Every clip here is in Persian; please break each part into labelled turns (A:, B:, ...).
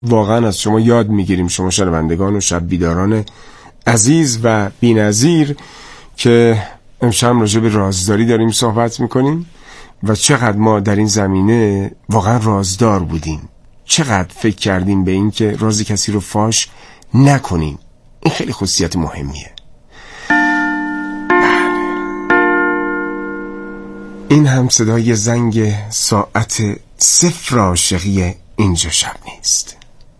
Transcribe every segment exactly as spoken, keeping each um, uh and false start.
A: واقعا از شما یاد میگیریم، شما شنوندگان و شب بیداران عزیز و بی‌نظیر، که امشب راجع به رازداری داریم صحبت میکنیم و چقدر ما در این زمینه واقعا رازدار بودیم، چقدر فکر کردیم به این که راز کسی رو فاش نکنیم. این خیلی خصوصیت مهمیه. این هم صدای زنگ ساعت صفر عاشقی اینجا شب نیست.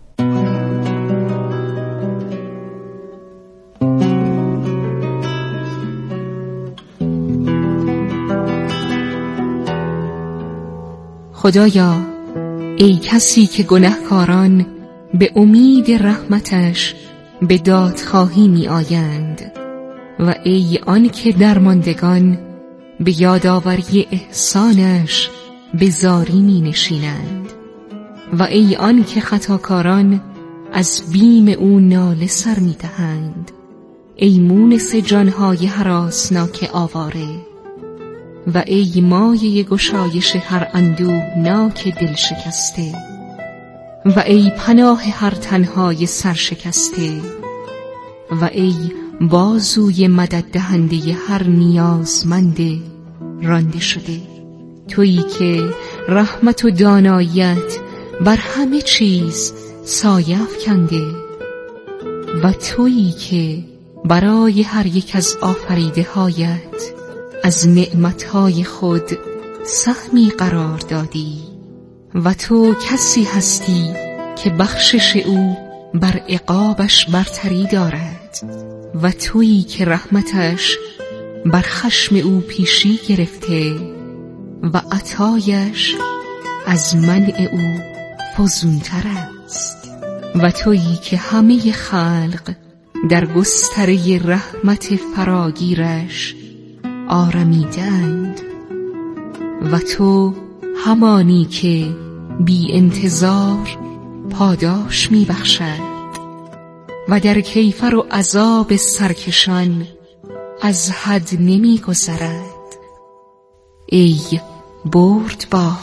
B: خدایا، ای کسی که گناهکاران به امید رحمتش به دادخواهی می آیند و ای آن که درماندگان به یادآوری احسانش به زاری می نشینند و ای آن که خطاکاران از بیم او ناله سر می دهند، ای مونس جانهای هراسناک آواره و ای مایه گشایش هر اندوه ناک دل شکسته و ای پناه هر تنهای سرشکسته و ای بازوی مدد دهنده هر نیازمند رانده شده، تویی که رحمت و داناییت بر همه چیز سایه افکنده و تویی که برای هر یک از آفریده هایت از نعمتهای خود سهمی قرار دادی و تو کسی هستی که بخشش او بر عقابش برتری دارد و تویی که رحمتش بر خشم او پیشی گرفته و عطایش از منع او فزونتر است و تویی که همه خلق در گستره رحمت فراگیرش آرمیدند و تو همانی که بی انتظار پاداش می بخشد و در کیفر و عذاب سرکشان از حد نمی گذرد. ای بردبار،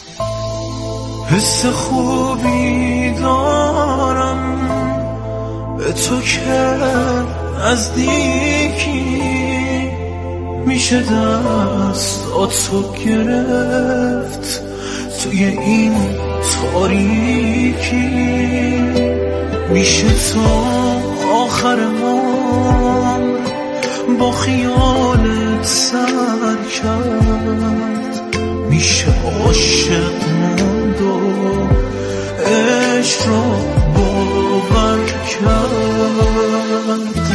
C: حس خوبی دارم به تو که نزدیکی، میشه دستاتو گرفت توی این تاریکی، میشه تا آخر عمر با خیالت سر کرد، میشه عاشق موند و عشق را باور کرد.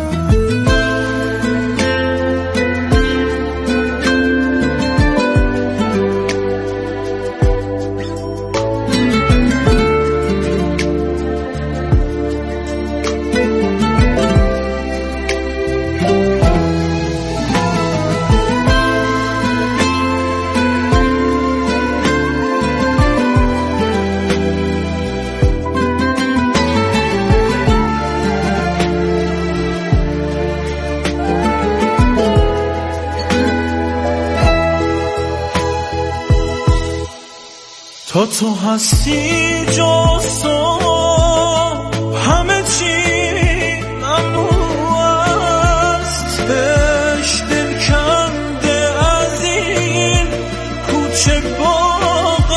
C: تا تو هستی جز تو همه چی ممنوع است، بهش دل کنده از این کوچه باغ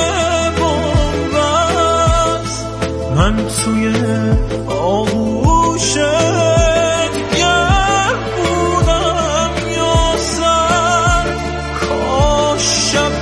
C: بنبست، من توی آغوشت گرم بودم یا سر، کاش شب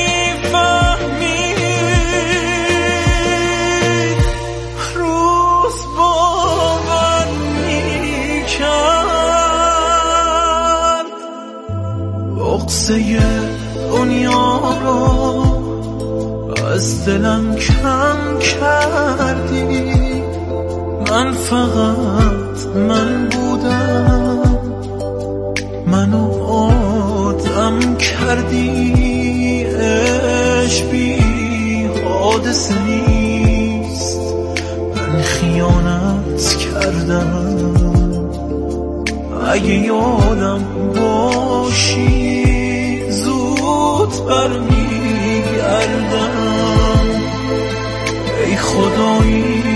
C: بغضه دنیا رو از دلم کم کردی، من فقط من بودم، منو آدم کردی، عشق بی حادثه نیست، من خیانت کردم، اگه یادم باشی زود برمیگردم. ای خدایی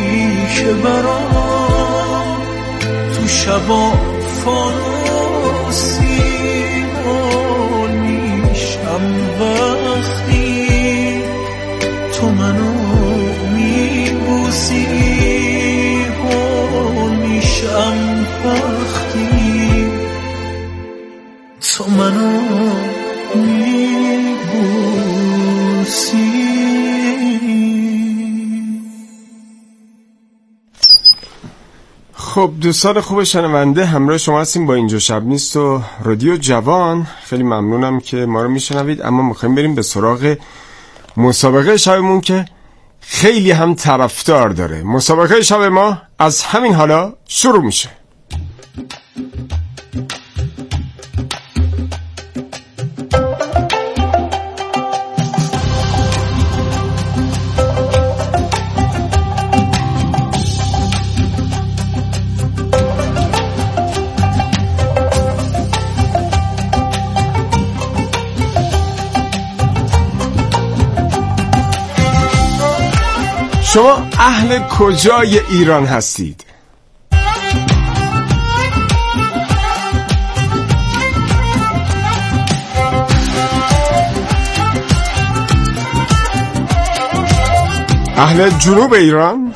C: برام تو شبا فانوسی حال میشم وقتی تو منو میبوسی حال میشم وقتی تو منو میبوسی.
A: خب دوستان خوب شنونده، همراه شما هستیم با اینجا شب نیست و رادیو جوان. خیلی ممنونم که ما رو میشنوید، اما میخوایم بریم به سراغ مسابقه شبمون که خیلی هم طرفدار داره. مسابقه شب ما از همین حالا شروع میشه. شما اهل کجای ایران هستید؟ اهل جنوب ایران؟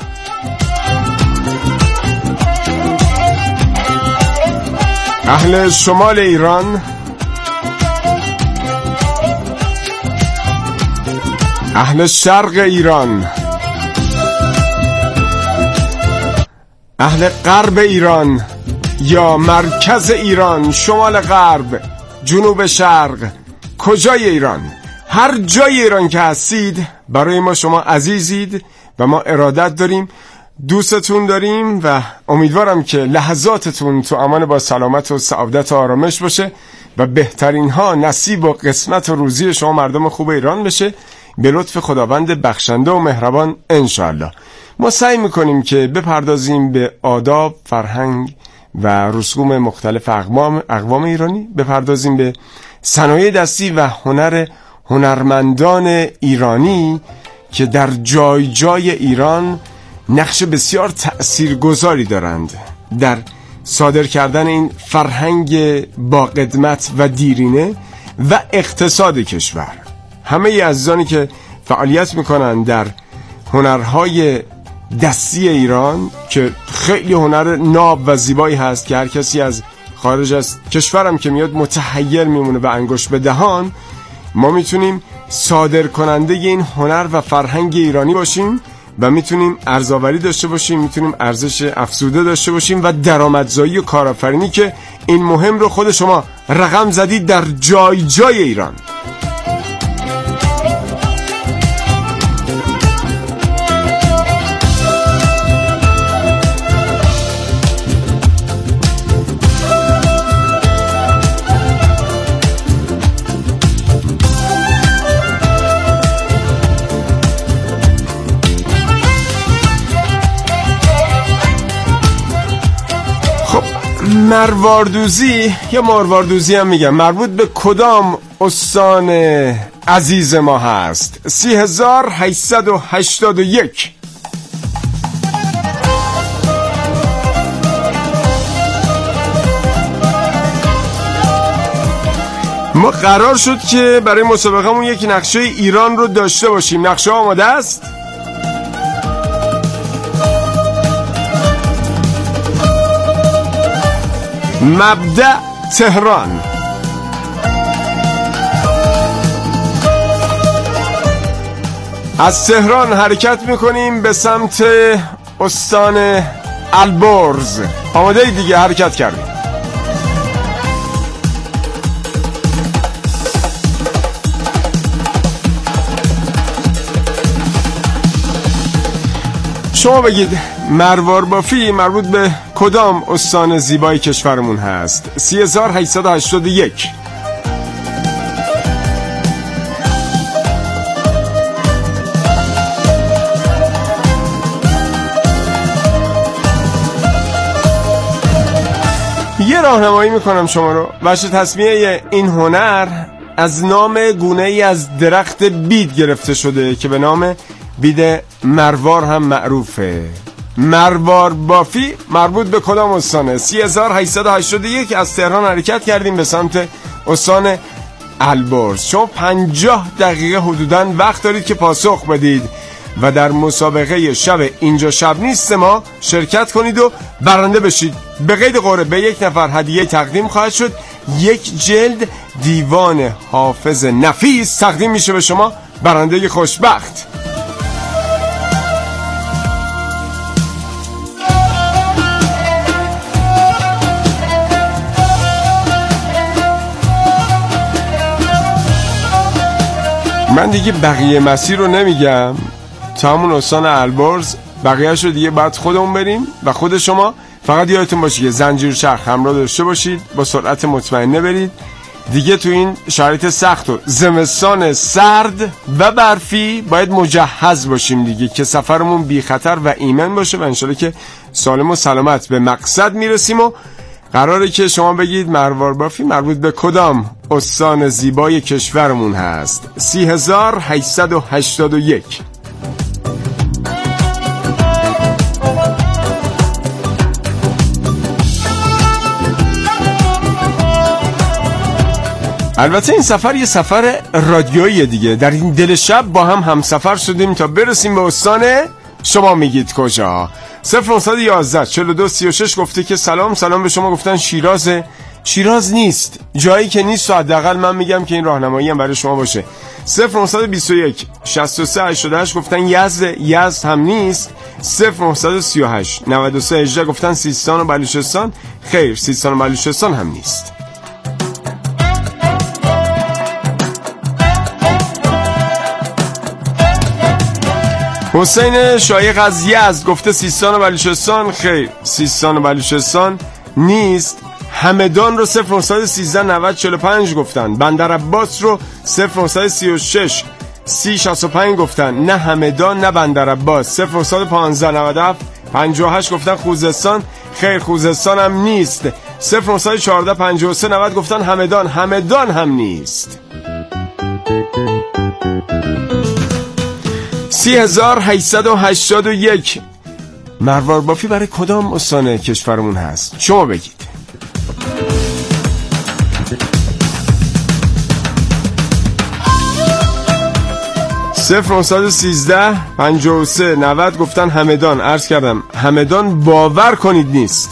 A: اهل شمال ایران؟ اهل شرق ایران؟ اهل غرب ایران یا مرکز ایران، شمال غرب، جنوب شرق، کجای ایران؟ هر جای ایران که هستید برای ما شما عزیزید و ما ارادت داریم، دوستتون داریم و امیدوارم که لحظاتتون تو امان با سلامت و سعادت و آرامش باشه و بهترین ها نصیب و قسمت و روزی شما مردم خوب ایران بشه به لطف خداوند بخشنده و مهربان انشاءالله. ما سعی میکنیم که بپردازیم به آداب، فرهنگ و رسوم مختلف اقوام اقوام ایرانی، بپردازیم به صنایع دستی و هنر هنرمندان ایرانی که در جای جای ایران نقش بسیار تأثیرگذاری دارند در صادر کردن این فرهنگ با قدمت و دیرینه و اقتصاد کشور. همه عزیزانی که فعالیت میکنن در هنرهای دستی ایران که خیلی هنر ناب و زیبایی هست که هر کسی از خارج از کشورم که میاد متحیر میمونه و انگشت به دهان، ما میتونیم صادر کننده این هنر و فرهنگ ایرانی باشیم و میتونیم ارزآوری داشته باشیم، میتونیم ارزش افزوده داشته باشیم و درآمدزایی و کارآفرینی که این مهم رو خود شما رقم زدید در جای جای ایران. مرواردوزی یا مارواردوزی هم میگم، مربوط به کدام استان عزیز ما هست؟ سی هزار هشتصد و هشتاد و یک. ما قرار شد که برای مسابقه‌مون یک نقشه ایران رو داشته باشیم. نقشه آماده است؟ مبدأ تهران. از تهران حرکت میکنیم به سمت استان البرز. آماده ای دیگه؟ حرکت کردیم. شما بگید مروار بافی مربوط به کدام استان زیبای کشورمون هست؟ سی هزار هشتصد و هشتاد و یک. یه راهنمایی میکنم شما رو. وجه تسمیه این هنر از نام گونه‌ای از درخت بید گرفته شده که به نام بید مروار هم معروفه. مروار بافی مربوط به کدام استانه؟ سی هزار و هشتصد و هشتاد و یک از تهران حرکت کردیم به سمت استان البرز. شما پنجاه دقیقه حدوداً وقت دارید که پاسخ بدید و در مسابقه شب اینجا شب نیست ما شرکت کنید و برنده بشید. به قید قرعه به یک نفر هدیه تقدیم خواهد شد. یک جلد دیوان حافظ نفیس تقدیم میشه به شما، برنده خوشبخت. من دیگه بقیه مسیر رو نمیگم تا همون استان البرز، بقیه‌اش رو دیگه بعد خودمون بریم و خود شما فقط یادتون باشه که زنجیر چرخ همراه داشته باشید، با سرعت مطمئنه برید دیگه. تو این شرایط سخت و زمستان سرد و برفی باید مجهز باشیم دیگه که سفرمون بی خطر و ایمن باشه و انشالله که سالم و سلامت به مقصد میرسیم. و قراره که شما بگید مروار بافی مربوط به کدام استان زیبای کشورمون هست؟ سی هزار و هشتصد و هشتاد و یک. البته این سفر یه سفر رادیویی دیگه. در این دل شب با هم همسفر شدیم تا برسیم به استان شما میگید کجا. صفر نهصد و یازده چهل و دو سی و شش گفته که سلام سلام به شما، گفتن شیرازه. شیراز نیست، جایی که نیست و حداقل من میگم که این راهنمایی هم برای شما باشه. صفر نهصد و بیست و یک شصت و سه هشتاد و هشت گفتن یزد، یزد هم نیست. صفر نهصد و سی و هشت نود و سه هجده گفتن سیستان و بلوچستان، خیر سیستان و بلوچستان هم نیست. حسین شایق از یزد گفته سیستان و بلوچستان، خیر سیستان و بلوچستان نیست. همدان رو صفر نهصد و سیزده نود چهل و پنج گفتن. بندر عباس رو صفر نهصد و سی و شش سی شصت و پنج گفتن، نه همدان نه بندر عباس. صفر نهصد و پانزده نود و هفت پنجاه و هشت گفتن خوزستان، خیر خوزستان هم نیست. صفر نهصد و چهارده پنجاه و سه نود گفتن همدان، همدان هم نیست. سی هزار و هشتصد و هشتاد و یک مروار بافی برای کدام استان کشورمون هست؟ شما بگید. صفر نهصد و سیزده پنجاه و سه نود گفتن همدان. عرض کردم همدان باور کنید نیست.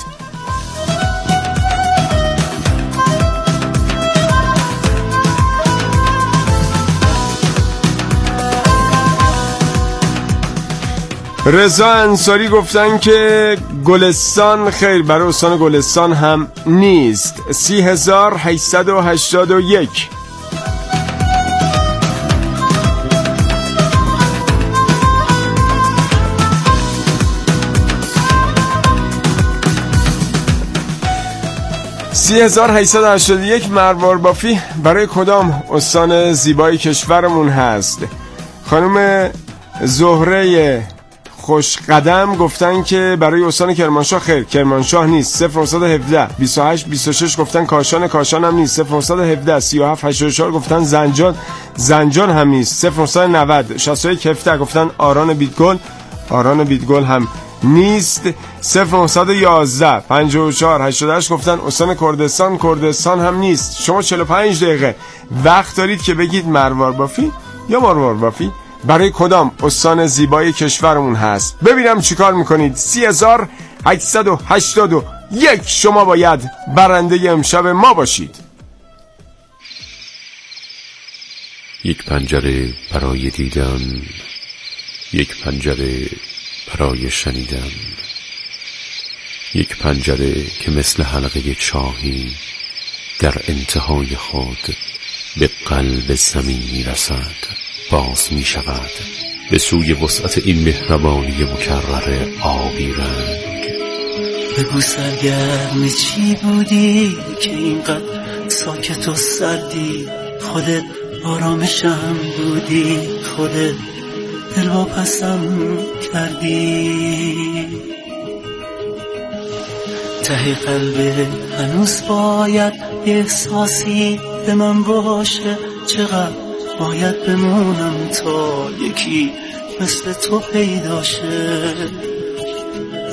A: رضا انصاری گفتن که گلستان، خیر برای استان گلستان هم نیست. سی هزار و هشتصد و هشتاد و یک سی هزار و هشتصد و هشتاد و یک مروار بافی برای کدام استان زیبای کشورمون هست؟ خانم زهره خوش قدم گفتن که برای استان کرمانشاه، خیر کرمانشاه نیست. صفر نهصد و هفده بیست و هشت بیست و شش گفتن کاشان، کاشان هم نیست. صفر نهصد و هفده سی و هفت هشتاد و چهار گفتن زنجان، زنجان هم نیست. صفر نهصد و نود شصت و یک هفده گفتن آران بیتگل، آران بیتگل هم نیست. صفر نهصد و یازده پنجاه و چهار هشتاد و هشت گفتن استان کردستان، کردستان هم نیست. شما چهل و پنج دقیقه وقت دارید که بگید مروار بافی یا مروار بافی برای کدام استان زیبای کشورمون هست. ببینم چیکار میکنید. سی هزار و هشتصد و هشتاد و یک شما باید برنده امشب ما باشید.
D: یک پنجره برای دیدن، یک پنجره برای شنیدن، یک پنجره که مثل حلقه چاهی در انتهای خود به قلب زمین میرسد، باز می شود به سوی وسعت این مهربانی مکرر آبی رنگ.
C: بگو سرگرم چی بودی که اینقدر ساکت و سردی؟ خودت آرامشم بودی، خودت دلواپسم کردی. ته قلب هنوز باید یه احساسی به من باشه. چقدر باید بمونم تا یکی مثل تو پیدا شه.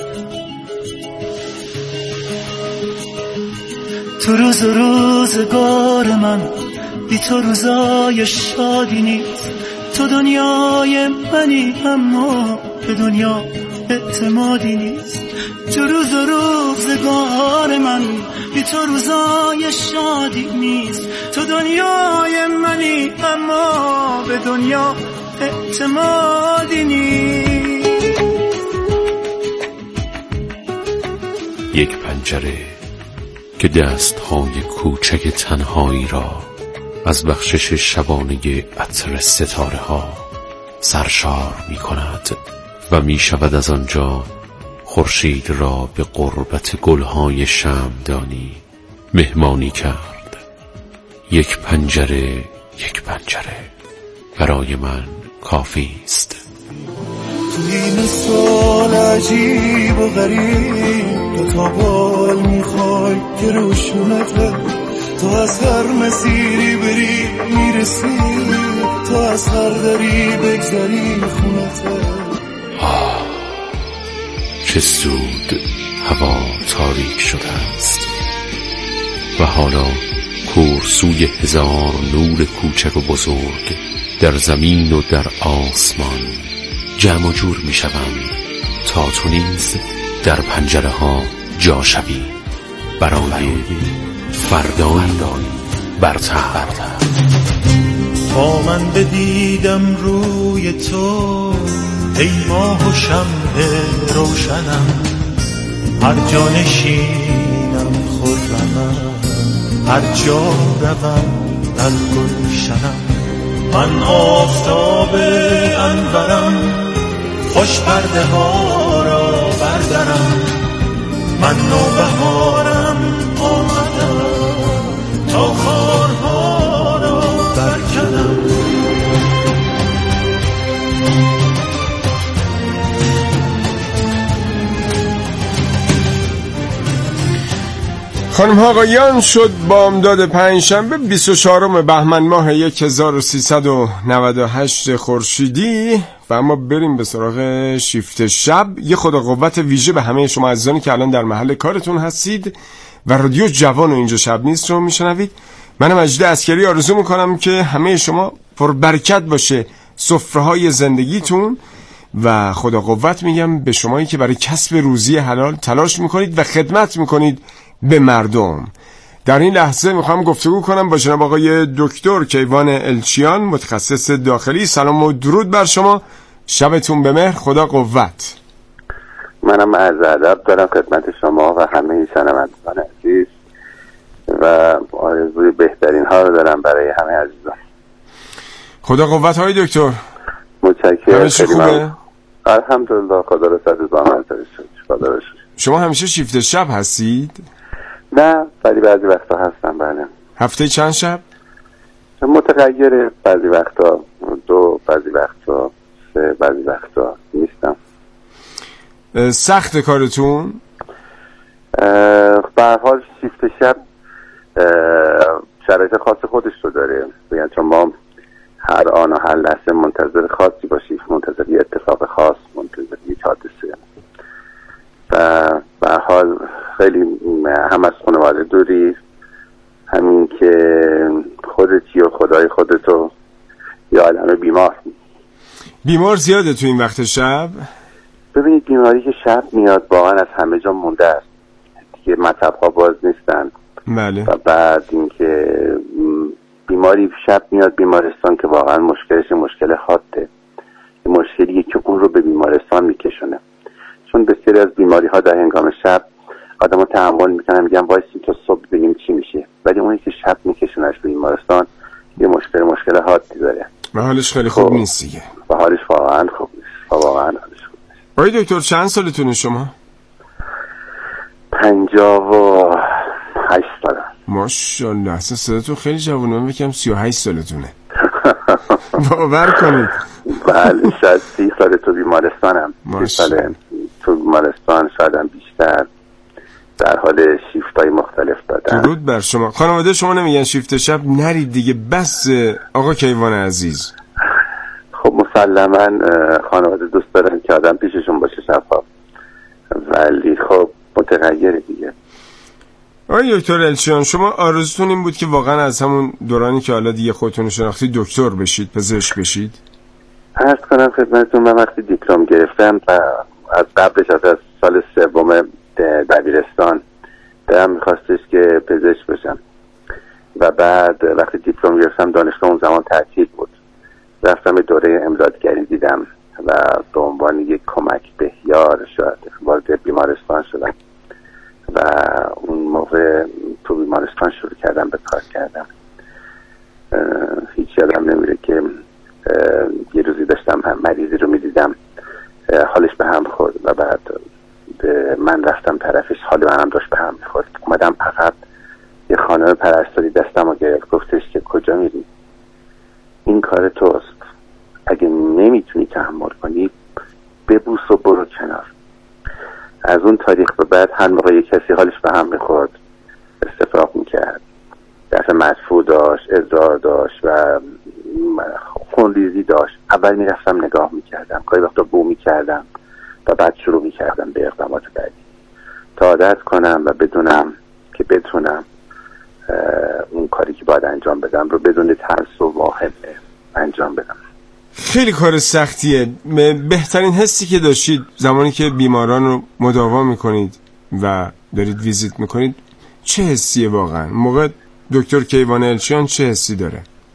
C: تو روز روزگار من بی تو روزای شادی نیست. تو دنیای منی اما به دنیا اعتمادی نیست. تو روز روزگار من بی تو روزای شادی نیست. تو دنیای منی اما به دنیا اعتمادی نیست.
D: یک پنجره که دستهای کوچک تنهایی را از بخشش شبانه عطر ستاره ها سرشار می کند و می شود از آنجا خورشید را به قربت گلهای شمعدانی مهمانی کرد. یک پنجره یک پنجره برای من کافی است.
C: تو این سال عجیب و غریب تو تا بال میخوای که روشونته. تو از هر مسیری بری میرسی، تو از هر دری بگذری خونته.
D: آه چه زود هوا تاریک شده است و حالا کورسوی هزار نور کوچک و بزرگ در زمین و در آسمان جمع و جور می شوند تا تو نیز در پنجره ها جا شوی برای فردایی برتر.
C: تا من بدیدم روی تو ای ماه و شمع روشنم، هر جا نشینم خرمم، هر جا روم در گلشنم. من آفتاب انورم، خوش پرده ها را بردارم. من نوبهارم آمدم تا خارها را برکنم.
A: خانم ها آقایان، شد بامداد پنجشنبه بیست و چهارم بهمن ماه هزار و سیصد و نود و هشت خورشیدی و اما بریم به سراغ شیفت شب. یه خدا قوت ویژه به همه شما عزیزانی که الان در محل کارتون هستید و رادیو جوان و اینجا شب نیست رو میشنوید. من مجید عسکری آرزو میکنم که همه شما پر برکت باشه سفره‌های زندگیتون و خدا قوت میگم به شمایی که برای کسب روزی حلال تلاش میکنید و خدمت میکنید به مردم. در این لحظه میخوام گفتگو کنم با جناب آقای دکتر کیوان الچیان، متخصص داخلی. سلام و درود بر شما، شبتون به مهر، خدا قوت.
E: منم عرض ادب دارم خدمت شما و همه شنوندگان عزیز و آرزوی بهترین ها رو دارم برای همه عزیزان.
A: خدا قوت های دکتر.
E: متشکرم.
A: خیلی خوبه؟
E: الحمدلله، خدا رو صد زحمت داشت. خدا رو شکر.
A: شما همیشه شیفت شب هستید؟
E: نه، ولی بعضی وقتا هستم. بله.
A: هفته چند شب؟
E: متغیره، بعضی وقتا دو، بعضی وقتا سه، بعضی وقتا نیستم.
A: سخت کارتون؟
E: به هر حال شیفت شب شرایط خاص خودش رو داره، بگن چون ما هر آن و هر لحظه منتظر خاصی باشیم، منتظر یه اتفاق خاص، منتظر یک حادثه و به هر حال خیلی هم از خانواده دوری، همین که خودتی و خدای خودتو یا عالم بیمار.
A: بیمار زیاده تو این وقت شب؟
E: ببینید بیماری که شب میاد واقعا از همه جا مونده است دیگه، مطب ها باز نیستن.
A: بله.
E: و بعد اینکه بیماری شب میاد بیمارستان که واقعا مشکلش مشکل حاده، مشکلیه که اون رو به بیمارستان میکشونه، چون بسیاری از بیماری ها در هنگام شب آدم ها تحمل میکنن، میگن وایسی تا صبح ببینیم چی میشه، ولی اونی که شب میکشونش به بیمارستان یه مشکل مشکل حادی داره و
A: حالش خیلی خوب نیست دیگه.
E: و حالش واقعا خوب نیست. واقعا حالش خوب نیست.
A: آقای دکتر چند سالتونه شما؟
E: پنجاه و هشت سالم.
A: ماشاءالله، اصلا صداتون خیلی جوونه. من بکنم سی و هشت سالتونه. باور کنید.
E: بله، شاید سی سال تو بیمارستانم. سی سال تو بیمارستان، شایدم بیشتر، در حال شیفتای مختلف دادن.
A: درود بر شما. خانواده شما نمیگن شیفت شب نرید دیگه، بس آقا کیوان عزیز؟
E: خب مسلما خانواده دوست دارن که آدم پیششون باشه شبها، ولی خب متغیره دیگه.
A: آقای دکتر الچیان، شما آرزوتون این بود که واقعا از همون دورانی که حالا دیگه خودتون شناختی دکتر بشید، پزشک بشید؟
E: عرض کنم خدمتتون من وقتی دیپلم گرفتم و از قبلش از سال سوم دبیرستان دلم میخواستش که پزشک بشم و بعد وقتی دیپلم گرفتم دانشگاه اون زمان تعطیل بود، رفتم به دوره امدادگری دیدم و به عنوان یک کمک بهیار شاید وارد بیمارستان شدم و اون موقع تو بیمارستان شروع کردم به کار کردم. هیچ یادم نمیره که یه روزی داشتم هم مریضی رو میدیدم حالش به هم خورد و بعد من رفتم طرفش، حال من هم داشت به هم میخورد. اومدم عقب، یه خانم پرستاری دستم رو گرفت، گفتش که کجا میری؟ این کار توست، اگه نمیتونی تحمل کنی ببوس و برو کنار. از اون تاریخ به بعد هر موقع یک کسی حالش به هم میخورد استفراغ میکرد، دفع مدفوع داشت، ادرار داشت و خونریزی داشت، اول میرفتم نگاه میکردم، گاهی وقتا بو میکردم و بعد شروع میکردم به اقدامات بعدی تا عادت کنم و بدونم که بتونم اون کاری که باید انجام بدم رو بدون ترس و واهمه انجام بدم.
A: خیلی کار سختیه. بهترین حسی که داشتید زمانی که بیماران رو مداوا میکنید و دارید ویزیت میکنید چه حسیه واقعا؟ موقع دکتر کیوان الچیان چه حسی داره؟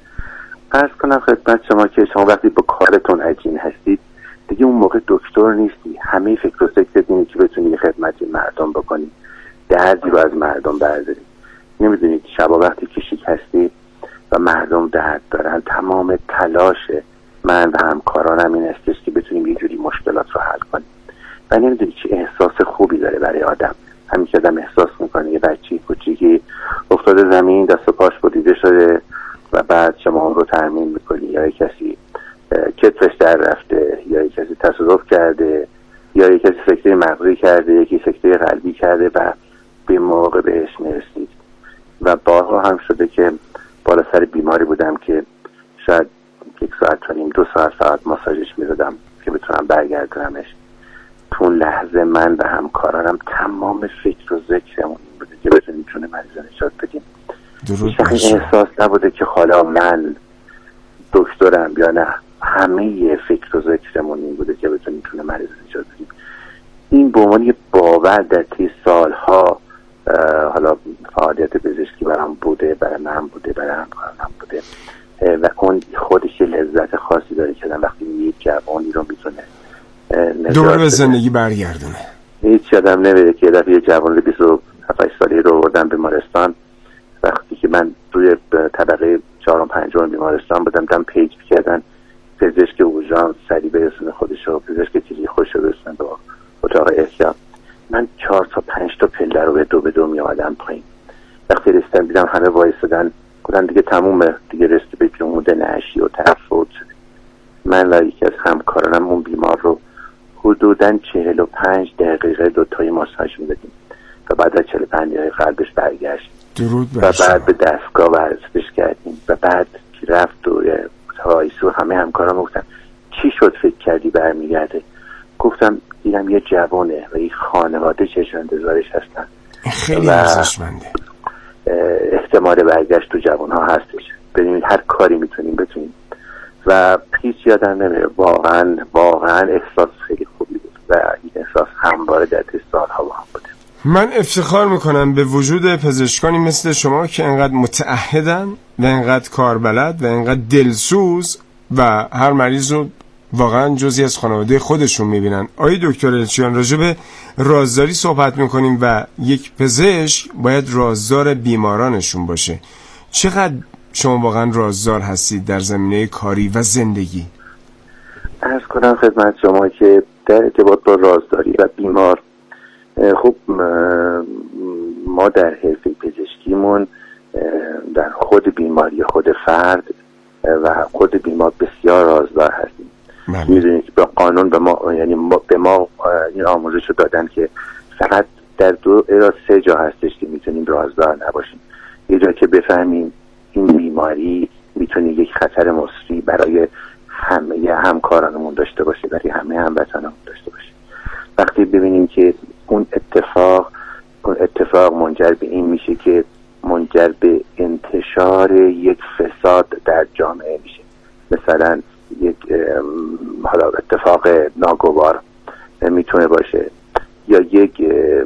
E: عرض کنم خدمت شما که شما وقتی با کارتون عجین هستید دیگه اون موقع دکتر نیستی، همه فکر و فکرت اینه که بتونی خدمتی مردم بکنی، دردی رو از مردم برداری. نمیدونید شبا وقتی که شیک هستی و مردم درد دارن، تمام تلاش من و همکارانم این استش که بتونیم یه جوری مشکلات رو حل کنیم و نمیدونید چه احساس خوبی داره برای آدم. همین که آدم احساس میکنه یه بچه کوچیکی افتاده زمین، دست و پاش بریده شده و بعد شما اون رو ترمیم میکنی، یا کسی کتفش در رفته، یا کسی تصادف کرده، یا کسی سکته مغزی کرده، یکی سکته قلبی کرده و به موقع بهش میرسید. و بارها هم شده که بالا سر بیماری بودم که شاید یک ساعت تا نیم دو ساعت فقط ماساژش میدادم که بتونم برگردونمش. تو اون لحظه من و همکارانم تمام فکر و ذکرمون بوده که بتونیم چون مریض نجات بدیم. هیچ احساس نبوده که حالا من دکترم یا نه، همه فکر و ذکرمون این بوده که بتونیم چون مریض نجات بدیم. این به عنوان یه باور در طی سالها حالا فعالیت پزشکی برام بوده، برای من بوده، برای همکارانم بوده و اون خودش لذت خاصی داره که وقتی یک جوانی رو میتونه
A: دوباره به زندگی برگردونه.
E: هیچ یادم نمیره که دفعه یه جوان بیست و هفت ساله رو آوردم بیمارستان، وقتی که من روی طبقه چهارم پنجم بیمارستان بودم، دم پیج کردن پزشک اوژان سریع برسونه خودشو، پزشک تیری خوشو برسونه به اتاق احیا. من چهار تا پنج تا پله رو به دو به دو می آمدم پایین. وقتی رسیدم دیدم همه وایسادن، گفتن دیگه تمومه، دیگه رسید به جمود نعشی و طرف فوت شده. من و یکی از همکارانم اون بیمار رو حدوداً چهل و پنج دقیقه دوتایی ماساژ میدادیم و بعد از چهل و پنج دقیقه قلبش برگشت و بعد به دستگاه ورزش کردیم و بعد که رفت دوی تایسو همه همکارام گفتن چی شد فکر کردی برمیگرده؟ گفتم دیدم یه جوانه و یه خانواده چشم انتظارش هستن،
A: خیلی ارزشمنده،
E: احتمال برگشت تو جوان ها هستش، ببینید هر کاری میتونیم بتونیم و هیچ یادم نمیره. واقعا واقعا احساس خیلی خوبی بود و این احساس همواره در طی سالها با هم بوده.
A: من افتخار میکنم به وجود پزشکانی مثل شما که انقدر متعهدن و انقدر کاربلد و انقدر دلسوز و هر مریض رو واقعا جزئی از خانواده خودشون میبینن. آقای دکتر الچیان، راجع به رازداری صحبت میکنیم و یک پزشک باید رازدار بیمارانشون باشه. چقدر شما واقعا رازدار هستید در زمینه کاری و زندگی؟
E: عرض کنم خدمت شما که در ارتباط با رازداری و بیمار، خب ما در حرفه پزشکیمون در خود بیماری خود فرد و خود بیمار بسیار رازدار هستیم. میدونید که با قانون به ما یعنی ما به ما این آموزش رو دادن که فقط در دو الی سه جا هستش که میتونیم رازدار نباشیم. یه جا که بفهمیم این بیماری میتونه یک خطر مصری برای همه همکارانمون داشته باشه، برای همه هموطنانمون داشته باشه. وقتی ببینیم که اون اتفاق اون اتفاق منجر به این میشه که منجر به انتشار یک فساد در جامعه میشه. مثلا یک حالا اتفاق ناگوار میتونه باشه، یا یک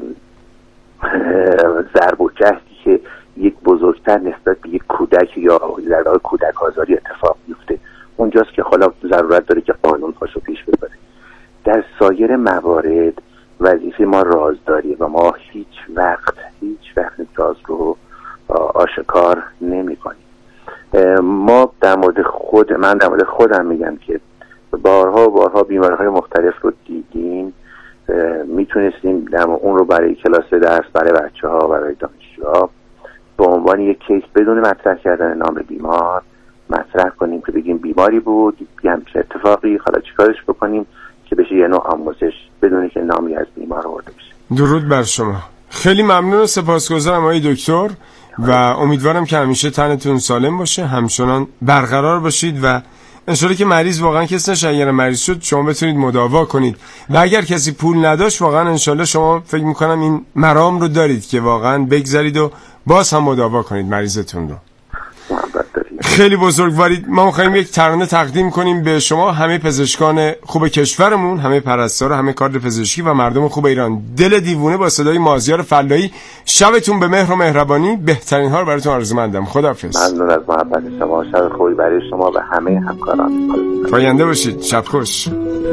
E: ضرب و جهدی که یک بزرگتر نسبت به یک کودک یا در واقع کودک آزاری اتفاق میفته. اونجاست که حالا ضرورت داره که قانون پاشو پیش ببره. در سایر موارد وظیفه ما رازداریه و ما هیچ وقت هیچ وقت راز رو آشکار نمی کنیم. ما در مورد خود من در مورد خودم میگم که بارها و بارها بیماری‌های مختلف رو دیدیم، میتونستیم اون رو برای کلاس درس برای بچه‌ها برای دانشجوها به عنوان یک کیس بدون مطرح کردن نام بیمار مطرح کنیم که بگیم بیماری بود، یه همچین اتفاقی، حالا چیکارش بکنیم که بشه یه نوع آموزش بدون که نامی از بیمار آورده بشه.
A: درود بر شما. خیلی ممنون و سپاسگزارم آقای دکتر و امیدوارم که همیشه تنتون سالم باشه، همچنان برقرار باشید و انشالله که مریض واقعا کسی نشه، اگر مریض شد شما بتونید مداوا کنید و اگر کسی پول نداشت واقعا انشالله شما فکر میکنم این مرام رو دارید که واقعا بگذارید و باز هم مداوا کنید مریضتون رو. خیلی بزرگوارید. ما می‌خوایم یک ترانه تقدیم کنیم به شما، همه پزشکان خوب کشورمون، همه پرستارا، همه کادر پزشکی و مردم خوب ایران. دل دیوونه با صدای مازیار فلاحی. شبتون به مهر و مهربانی. بهترین ها رو براتون آرزومندم. خداحافظ.
E: ممنون از محبت شما. شب خوبی برای شما و همه همکاران.
A: پاینده باشید. شب خوش.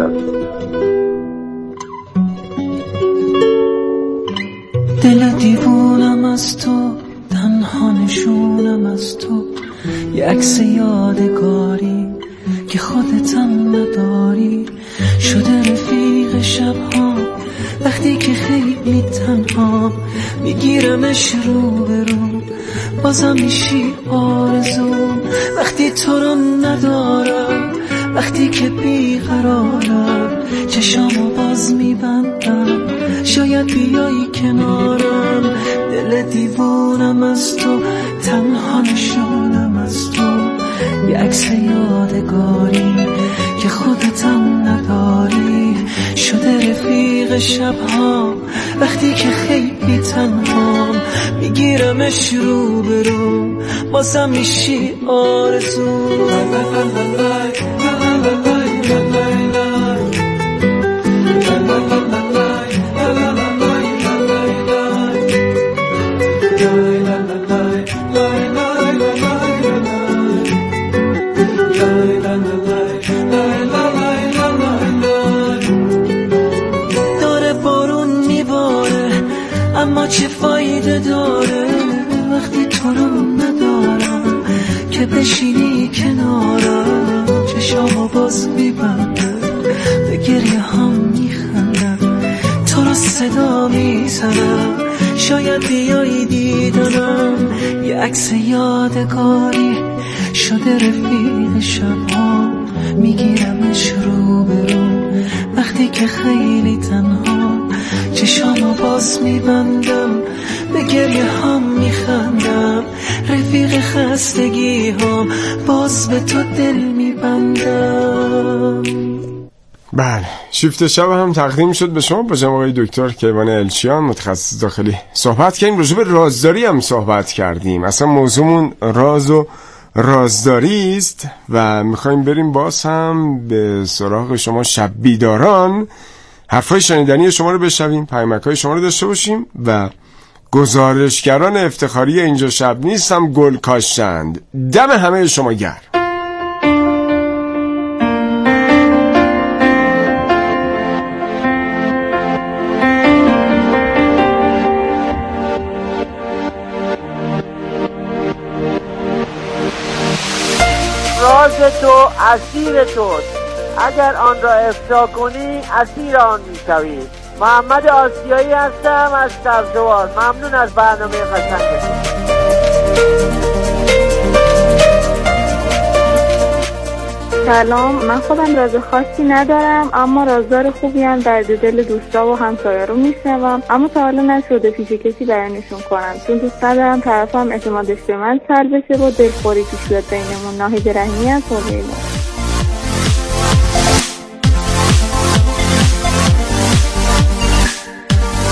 F: دل دیوونم از تو، تنها نشونم از تو، یه عکس یادگاری که خودتم نداری، شده رفیق شبها وقتی که خیلی تنها، میگیرمش رو به رو بازم میشی آرزو، وقتی تو رو ندارم، وقتی که بیقرارم، چشامو باز میبندم، شاید بیایی کنارم. دل دیوونم از تو، تنها نشونم از تو، یه عکس یادگاری که خودتم نداری، شده رفیق شبها وقتی که خیلی تنها، میگیرمش رو به رو بازم میشی آرزو. داره بارون میباره اما چه فایده داره وقتی تو رو ندارم که بشینی کنارم، چشامو باز میبندم، به گریه هم میخندم، تو رو صدا میزنم، شاید بیایی دیدنم، یه عکس یادگاری شده رفیق شبها، میگیرمش رو به رو وقتی که خیلی تنها، چشامو باز میبندم، به گریه هم میخندم، رفیق خستگی ها باز به تو دل میبندم.
A: بله، شیفت شب هم تقدیم شد به شما با جناب آقای دکتر کیوان الچیان، متخصص داخلی. صحبت کردیم راجع به رازداری هم صحبت کردیم. اصلا موضوعمون راز و رازداری است و میخوایم بریم باز هم به سراغ شما شب بیداران، حرفای شنیدنی شما رو بشنویم، پیامک‌های شما رو داشته باشیم و گزارشگران افتخاری اینجا شب نیستم گل کاشتند. دم همه شما گرم.
G: راز تو اسیر توست، اگر آن را افشا کنی اسیر آن میشوی. محمد آسیایی هستم از سبزوار. ممنون از برنامه قشنگتون.
H: سلام، من خودم راز خاصی ندارم اما رازدار خوبی هم درد دل دوستا و همسایه رو میشنوم، اما تا حالا نشده پیش کسی بیانشون کنم، چون دوست ندارم طرفم اعتمادش به من سر بشه و دلخوری پیش بیاد بینمون. ناهید رحیمی از حوضه